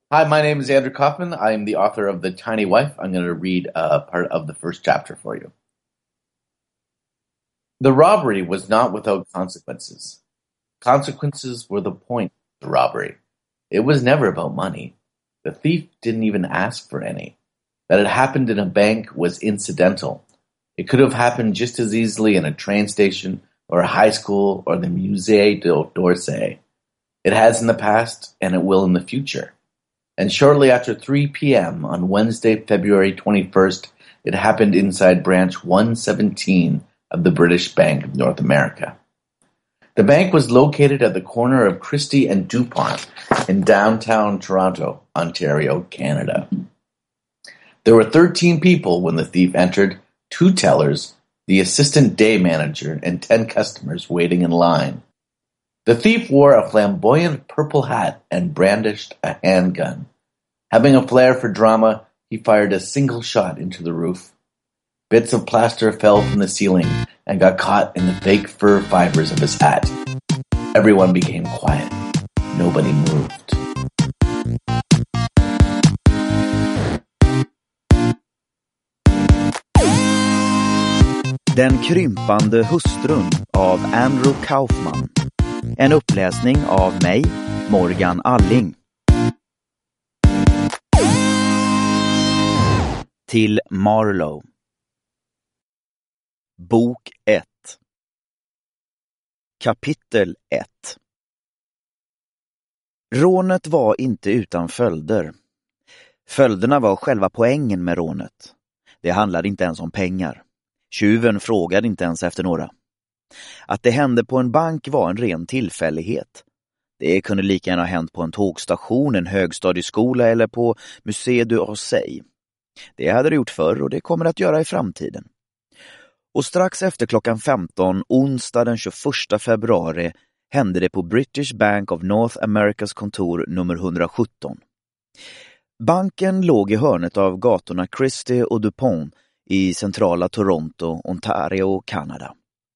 Hi, my name is Andrew Kaufman. I am the author of The Tiny Wife. I'm going to read part of the first chapter for you. The robbery was not without consequences. Consequences were the point of the robbery. It was never about money. The thief didn't even ask for any. That it happened in a bank was incidental. It could have happened just as easily in a train station or a high school or the Musée d'Orsay. It has in the past, and it will in the future. And shortly after 3 p.m. on Wednesday, February 21st, it happened inside branch 117 of the British Bank of North America. The bank was located at the corner of Christie and Dupont in downtown Toronto, Ontario, Canada. There were 13 people when the thief entered, 2 tellers, the assistant day manager, and 10 customers waiting in line. The thief wore a flamboyant purple hat and brandished a handgun. Having a flair for drama, he fired a single shot into the roof. Bits of plaster fell from the ceiling and got caught in the fake fur fibers of his hat. Everyone became quiet. Nobody moved. Den krympande hustrun av Andrew Kaufman. En uppläsning av mig, Morgan Alling. Till Marlowe. Bok 1. Kapitel 1. Rånet var inte utan följder. Följderna var själva poängen med rånet. Det handlade inte ens om pengar. Tjuven frågade inte ens efter några. Att det hände på en bank var en ren tillfällighet. Det kunde lika gärna ha hänt på en tågstation, en högstadieskola eller på Musée d'Orsay. Det hade det gjort förr och det kommer att göra i framtiden. Och strax efter klockan 15, onsdag den 21 februari, hände det på British Bank of North Americas kontor nummer 117. Banken låg i hörnet av gatorna Christie och Dupont i centrala Toronto, Ontario, Kanada.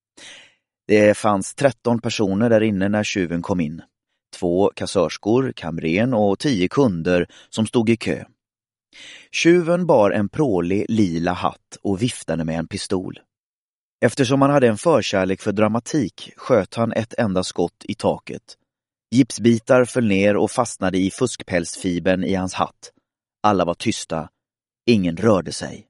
Det fanns 13 personer där inne när tjuven kom in. 2 kassörskor, kamren och 10 kunder som stod i kö. Tjuven bar en prålig lila hatt och viftade med en pistol. Eftersom han hade en förkärlek för dramatik sköt han ett enda skott i taket. Gipsbitar föll ner och fastnade i fuskpälsfibern i hans hatt. Alla var tysta. Ingen rörde sig.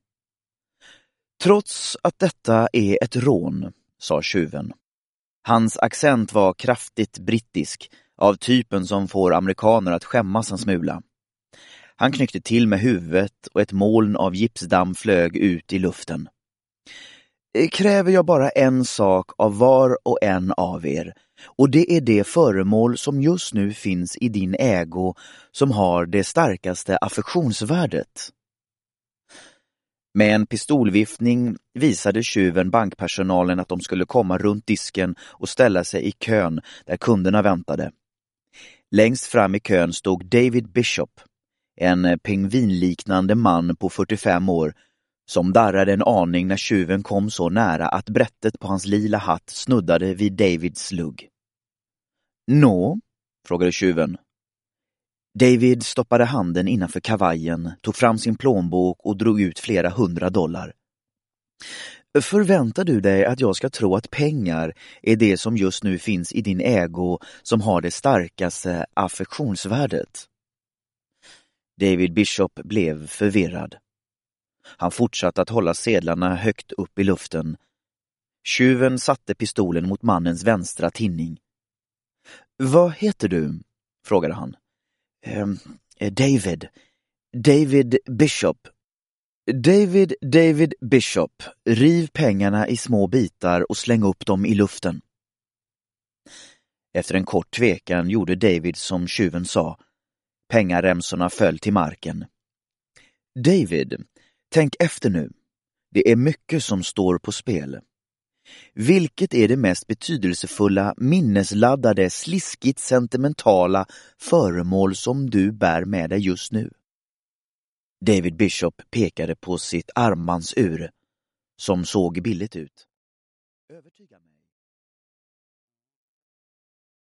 Trots att detta är ett rån, sa tjuven. Hans accent var kraftigt brittisk, av typen som får amerikaner att skämmas en smula. Han knyckte till med huvudet och ett moln av gipsdamm flög ut i luften. Kräver jag bara en sak av var och en av er, och det är det föremål som just nu finns i din ägo som har det starkaste affektionsvärdet. Med en pistolviftning visade tjuven bankpersonalen att de skulle komma runt disken och ställa sig i kön där kunderna väntade. Längst fram i kön stod David Bishop, en pingvinliknande man på 45 år som darrade en aning när tjuven kom så nära att brättet på hans lila hatt snuddade vid Davids lugg. Nå? Frågade tjuven. David stoppade handen innanför kavajen, tog fram sin plånbok och drog ut flera $100. Förväntar du dig att jag ska tro att pengar är det som just nu finns i din ägo som har det starkaste affektionsvärdet? David Bishop blev förvirrad. Han fortsatte att hålla sedlarna högt upp i luften. Tjuven satte pistolen mot mannens vänstra tinning. Vad heter du? Frågade han. David Bishop. David Bishop, riv pengarna i små bitar och släng upp dem i luften. Efter en kort tvekan gjorde David som tjuven sa. Pengaremsorna föll till marken. David, tänk efter nu. Det är mycket som står på spel. Vilket är det mest betydelsefulla, minnesladdade, sliskigt sentimentala föremål som du bär med dig just nu? David Bishop pekade på sitt armbandsur, som såg billigt ut. Övertyga mig.